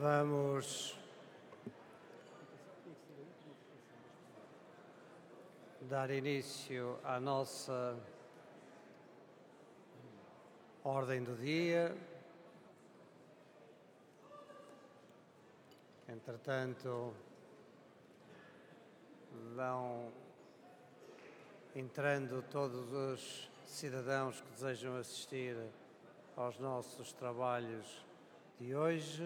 Vamos dar início à nossa ordem do dia. Entretanto, vão entrando todos os cidadãos que desejam assistir aos nossos trabalhos de hoje.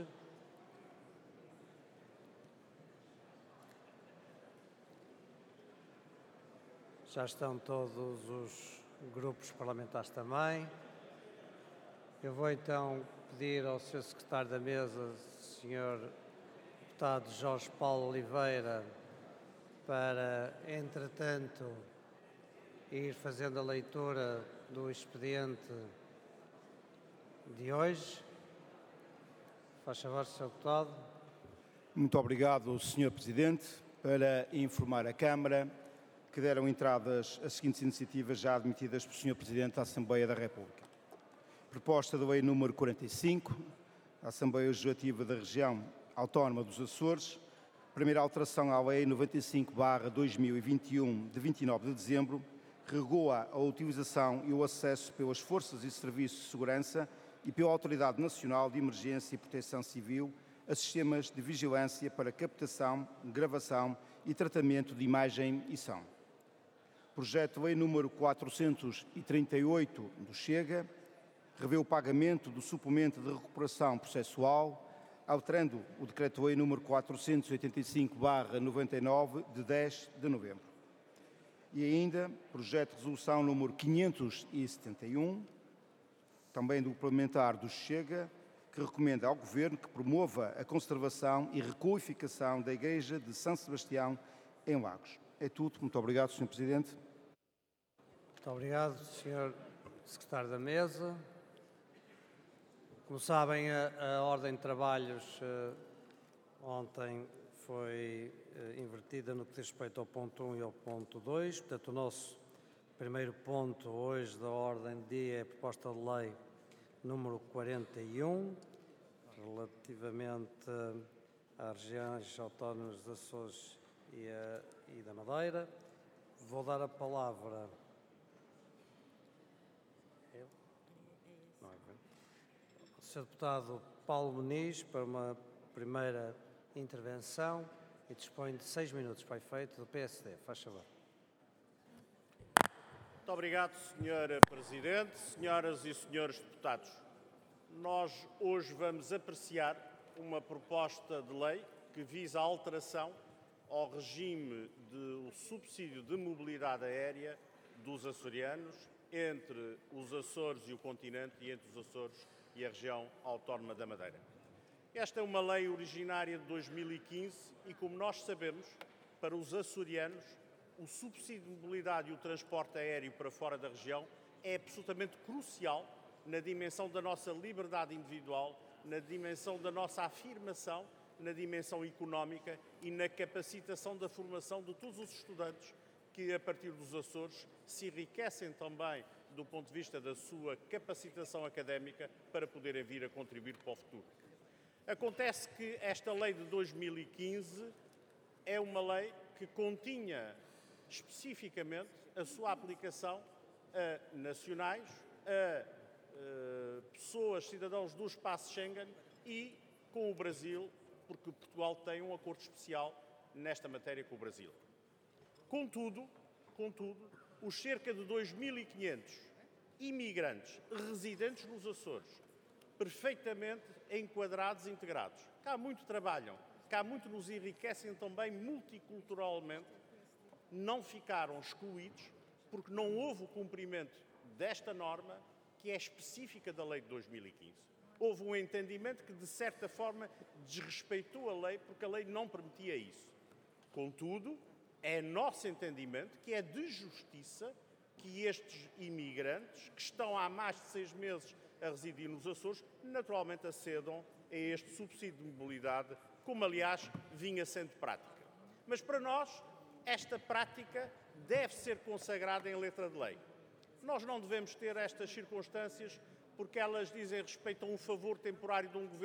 Já estão todos os grupos parlamentares também. Eu vou então pedir ao Sr. Secretário da Mesa, Sr. Deputado Jorge Paulo Oliveira, para, entretanto, ir fazendo a leitura do expediente de hoje. Faz favor, Sr. Deputado. Muito obrigado, Sr. Presidente. Para informar a Câmara que deram entradas as seguintes iniciativas já admitidas pelo Sr. Presidente da Assembleia da República. Proposta da lei número 45, a Assembleia Legislativa da Região Autónoma dos Açores. Primeira alteração à Lei 95/2021, de 29 de dezembro, regula a utilização e o acesso pelas forças e serviços de segurança e pela Autoridade Nacional de Emergência e Proteção Civil a sistemas de vigilância para captação, gravação e tratamento de imagem e som. Projeto de Lei número 438 do Chega revê o pagamento do suplemento de recuperação processual, alterando o Decreto-Lei número 485/99, de 10 de novembro. E ainda, projeto de resolução número 571, também do parlamentar do Chega, que recomenda ao Governo que promova a conservação e requalificação da Igreja de São Sebastião em Lagos. É tudo. Muito obrigado, Sr. Presidente. Muito obrigado, Sr. Secretário da Mesa. Como sabem, a ordem de trabalhos ontem foi invertida no que diz respeito ao ponto 1 e ao ponto 2. Portanto, o nosso primeiro ponto hoje da ordem de dia é a proposta de lei número 41, relativamente às regiões autónomas dos Açores e da Madeira. Vou dar a palavra ao Sr. Deputado Paulo Muniz para uma primeira intervenção e dispõe de 6 minutos para efeito do PSD. Faz favor. Muito obrigado, Sr. Presidente, senhoras e senhores deputados. Nós hoje vamos apreciar uma proposta de lei que visa a alteração ao regime do subsídio de mobilidade aérea dos açorianos entre os Açores e o continente e entre os Açores e a região autónoma da Madeira. Esta é uma lei originária de 2015 e, como nós sabemos, para os açorianos, o subsídio de mobilidade e o transporte aéreo para fora da região é absolutamente crucial na dimensão da nossa liberdade individual, na dimensão da nossa afirmação, na dimensão económica e na capacitação da formação de todos os estudantes que, a partir dos Açores, se enriquecem também do ponto de vista da sua capacitação académica para poderem vir a contribuir para o futuro. Acontece que esta lei de 2015 é uma lei que continha especificamente a sua aplicação a nacionais, a pessoas, cidadãos do espaço Schengen e com o Brasil, porque Portugal tem um acordo especial nesta matéria com o Brasil. Contudo, os cerca de 2.500 imigrantes residentes nos Açores, perfeitamente enquadrados e integrados, cá muito trabalham, cá muito nos enriquecem também multiculturalmente, não ficaram excluídos porque não houve o cumprimento desta norma que é específica da lei de 2015. Houve um entendimento que, de certa forma, desrespeitou a lei porque a lei não permitia isso. Contudo, é nosso entendimento que é de justiça que estes imigrantes, que estão há mais de 6 meses a residir nos Açores, naturalmente acedam a este subsídio de mobilidade, como aliás vinha sendo prática. Mas para nós, esta prática deve ser consagrada em letra de lei. Nós não devemos ter estas circunstâncias porque elas dizem respeito a um favor temporário de um governo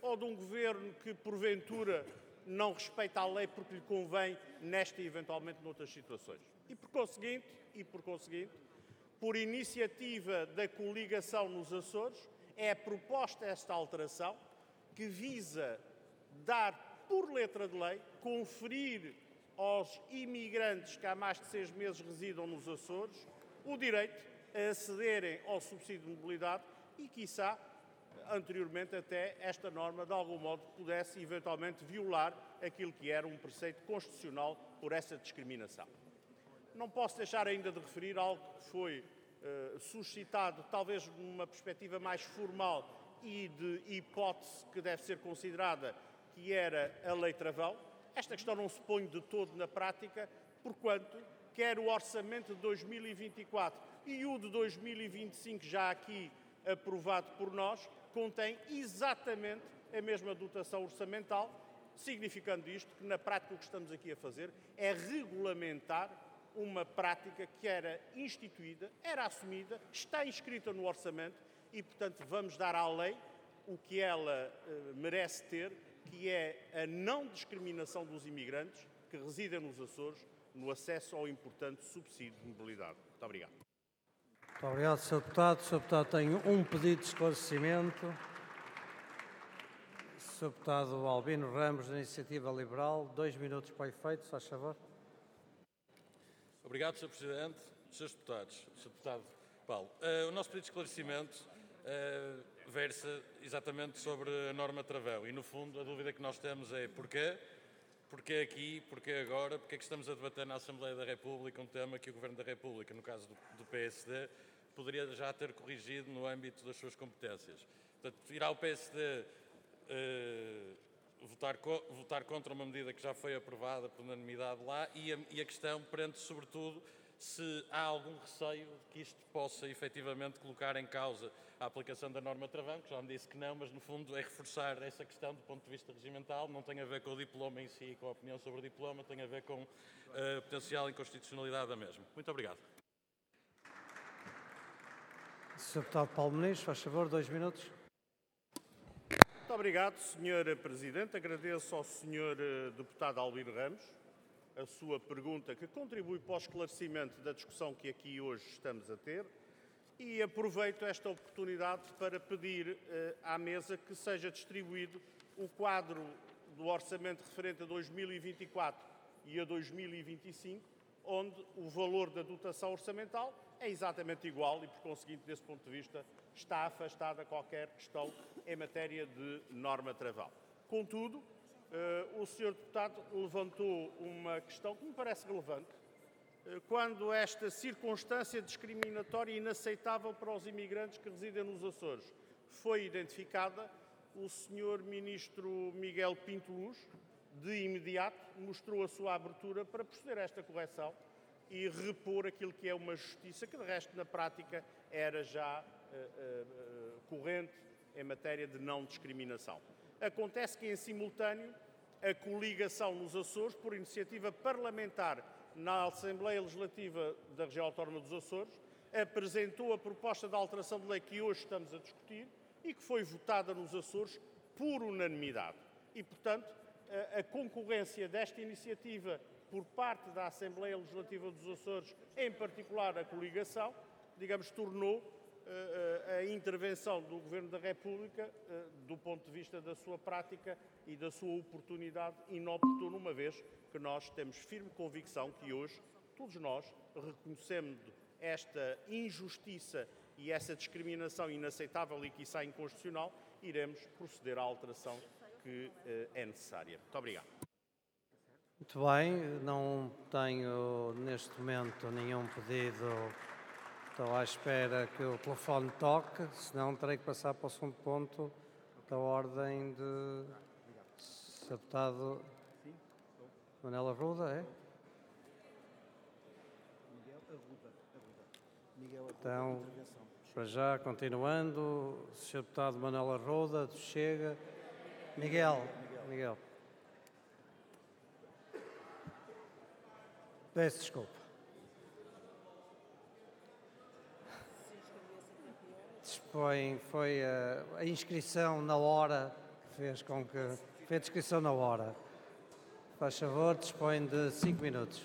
ou de um governo que, porventura, não respeita a lei porque lhe convém nesta e eventualmente noutras situações. E por conseguinte, por iniciativa da coligação nos Açores, é proposta esta alteração que visa dar por letra de lei, conferir aos imigrantes que há mais de 6 meses residam nos Açores o direito a acederem ao subsídio de mobilidade e, quiçá, anteriormente até esta norma de algum modo pudesse eventualmente violar aquilo que era um preceito constitucional por essa discriminação. Não posso deixar ainda de referir algo que foi suscitado, talvez numa perspectiva mais formal e de hipótese que deve ser considerada, que era a Lei Travão. Esta questão não se põe de todo na prática, porquanto quer o orçamento de 2024 e o de 2025, já aqui aprovado por nós, contém exatamente a mesma dotação orçamental, significando isto que, na prática, o que estamos aqui a fazer é regulamentar uma prática que era instituída, era assumida, está inscrita no orçamento e, portanto, vamos dar à lei o que ela merece ter, que é a não discriminação dos imigrantes que residem nos Açores no acesso ao importante subsídio de mobilidade. Muito obrigado. Muito obrigado, Sr. Deputado. O Sr. Deputado tem um pedido de esclarecimento. Sr. Deputado Albino Ramos, da Iniciativa Liberal, 2 minutos para o efeito, se faz favor. Obrigado, Sr. Presidente. Srs. Deputados, Sr. Deputado Paulo, o nosso pedido de esclarecimento versa exatamente sobre a norma Travão e, no fundo, a dúvida que nós temos é porquê aqui, porquê agora, porque é que estamos a debater na Assembleia da República um tema que o Governo da República, no caso do PSD, poderia já ter corrigido no âmbito das suas competências. Portanto, irá o PSD votar contra uma medida que já foi aprovada por unanimidade lá e a questão prende sobretudo se há algum receio que isto possa efetivamente colocar em causa a aplicação da norma Travão, que já me disse que não, mas no fundo é reforçar essa questão do ponto de vista regimental, não tem a ver com o diploma em si, com a opinião sobre o diploma, tem a ver com a potencial inconstitucionalidade da mesma. Muito obrigado. Sr. Deputado Paulo Muniz, faz favor, 2 minutos. Muito obrigado, Sr. Presidente. Agradeço ao Sr. Deputado Albino Ramos a sua pergunta, que contribui para o esclarecimento da discussão que aqui hoje estamos a ter, e aproveito esta oportunidade para pedir à mesa que seja distribuído o quadro do orçamento referente a 2024 e a 2025, onde o valor da dotação orçamental é exatamente igual e, por conseguinte, desse ponto de vista, está afastada qualquer questão em matéria de norma Travão. Contudo, o Sr. Deputado levantou uma questão que me parece relevante. Quando esta circunstância discriminatória e inaceitável para os imigrantes que residem nos Açores foi identificada, o Sr. Ministro Miguel Pinto Luz, de imediato, mostrou a sua abertura para proceder a esta correção e repor aquilo que é uma justiça que, de resto, na prática, era já corrente em matéria de não discriminação. Acontece que, em simultâneo, a coligação nos Açores, por iniciativa parlamentar na Assembleia Legislativa da Região Autónoma dos Açores, apresentou a proposta de alteração de lei que hoje estamos a discutir e que foi votada nos Açores por unanimidade. E, portanto, a concorrência desta iniciativa por parte da Assembleia Legislativa dos Açores, em particular a coligação, digamos, tornou a intervenção do Governo da República, do ponto de vista da sua prática e da sua oportunidade, inoportuna, uma vez que nós temos firme convicção que hoje, todos nós, reconhecendo esta injustiça e essa discriminação inaceitável e quiçá inconstitucional, iremos proceder à alteração que é necessária. Muito obrigado. Muito bem, não tenho neste momento nenhum pedido. Estou à espera que o telefone toque, senão terei que passar para o segundo ponto da ordem de Sr. Deputado Manuel Arruda, é? Então, para já, continuando, o Sr. Deputado Manuel Arruda, chega. Miguel. Peço desculpa. Foi a inscrição na hora fez com que... fez a descrição na hora. Faz favor, dispõe de 5 minutos.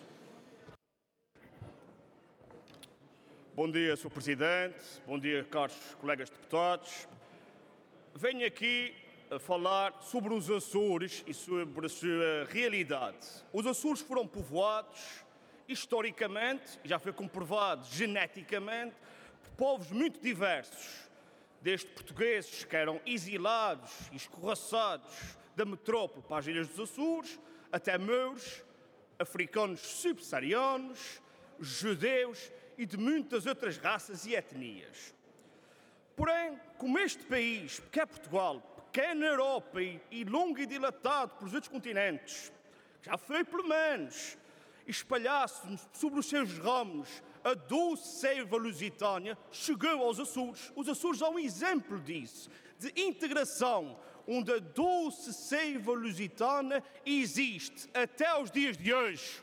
Bom dia, Sr. Presidente. Bom dia, caros colegas deputados. Venho aqui a falar sobre os Açores e sobre a sua realidade. Os Açores foram povoados, historicamente, já foi comprovado geneticamente, por povos muito diversos, desde portugueses que eram exilados e escorraçados da metrópole para as Ilhas dos Açores, até mouros, africanos subsaarianos, judeus e de muitas outras raças e etnias. Porém, como este país, que é Portugal, pequeno na Europa e longo e dilatado pelos outros continentes, já foi pelo menos espalhar-se sobre os seus ramos a doce seiva lusitânia, chegou aos Açores. Os Açores são um exemplo disso, de integração, onde a doce seiva lusitana existe até aos dias de hoje.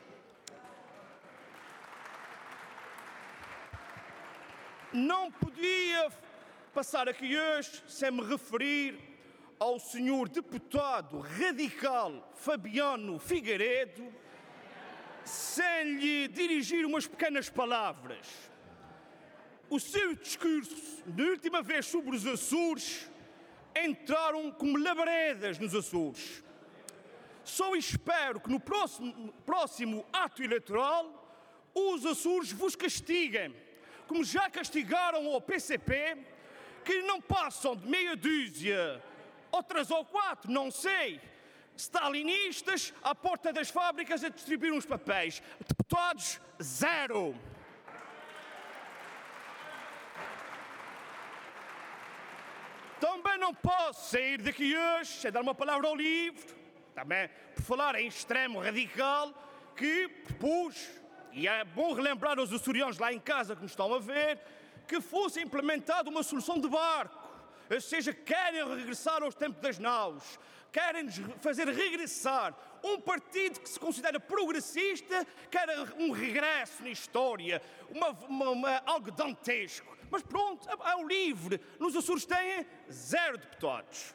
Não podia passar aqui hoje sem me referir ao senhor deputado radical Fabiano Figueiredo, sem lhe dirigir umas pequenas palavras. O seu discurso, na última vez sobre os Açores, entraram como labaredas nos Açores. Só espero que no próximo ato eleitoral os Açores vos castiguem, como já castigaram ao PCP, que não passam de meia dúzia, ou 3 ou 4, não sei, stalinistas à porta das fábricas a distribuir uns papéis. Deputados, 0. Também não posso sair daqui hoje sem dar uma palavra ao livro, também por falar em extremo radical, que propus, e é bom relembrar aos açorianos lá em casa que nos estão a ver, que fosse implementada uma solução de barco. Ou seja, querem regressar aos tempos das naus, querem fazer regressar um partido que se considera progressista, quer um regresso na história, algo dantesco. Mas pronto, é o livre. Nos Açores têm 0 deputados.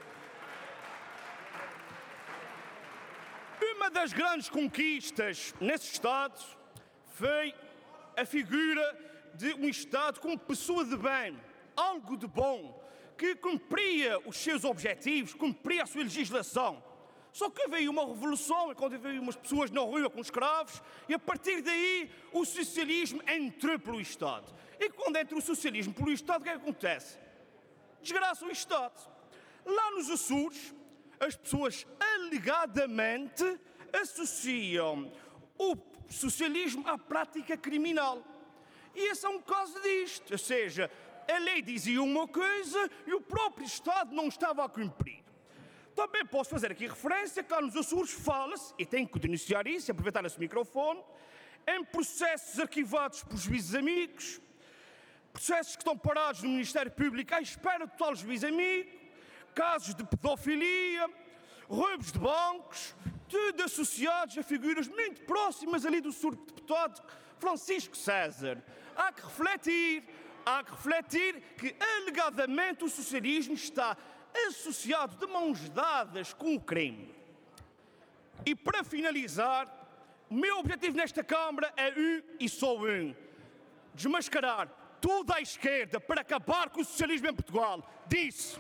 Uma das grandes conquistas nesse Estado foi a figura de um Estado como pessoa de bem, algo de bom, que cumpria os seus objetivos, cumpria a sua legislação. Só que veio uma revolução, quando veio umas pessoas na rua com escravos, e a partir daí o socialismo entrou pelo Estado. E quando entra o socialismo pelo Estado, o que é que acontece? Desgraça o Estado. Lá nos Açores, as pessoas alegadamente associam o socialismo à prática criminal. E esse é um caso disto, ou seja, a lei dizia uma coisa e o próprio Estado não estava a cumprir. Também posso fazer aqui referência que lá nos Açores fala-se, e tenho que denunciar isso, aproveitar esse microfone, em processos arquivados por juízes amigos, processos que estão parados no Ministério Público à espera de tal juiz amigo, casos de pedofilia, roubos de bancos, tudo associados a figuras muito próximas ali do Sr. Deputado Francisco César. Há que refletir que alegadamente o socialismo está associado de mãos dadas com o crime. E para finalizar, o meu objetivo nesta Câmara é e só um: desmascarar toda a esquerda para acabar com o socialismo em Portugal. Disse.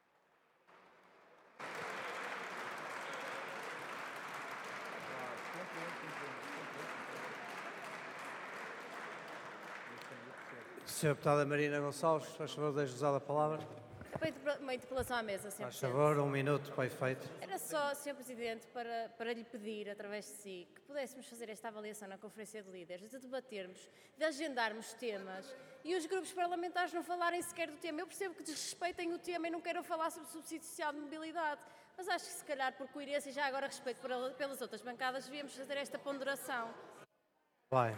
Sra. Deputada Marina Gonçalves, faz favor de usar a palavra. Uma interpelação à mesa, Sr. Faz Presidente. favor, 1 minuto para efeito. Era só, Sr. Presidente, para lhe pedir, através de si, que pudéssemos fazer esta avaliação na Conferência de Líderes, de debatermos, de agendarmos temas e os grupos parlamentares não falarem sequer do tema. Eu percebo que desrespeitem o tema e não queiram falar sobre o subsídio social de mobilidade, mas acho que se calhar por coerência e já agora respeito pelas outras bancadas devíamos fazer esta ponderação. Vai.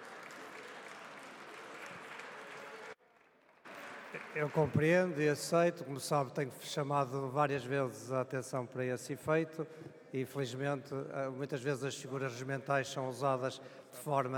Eu compreendo e aceito, como sabe, tenho chamado várias vezes a atenção para esse efeito e, infelizmente, muitas vezes as figuras regimentais são usadas de forma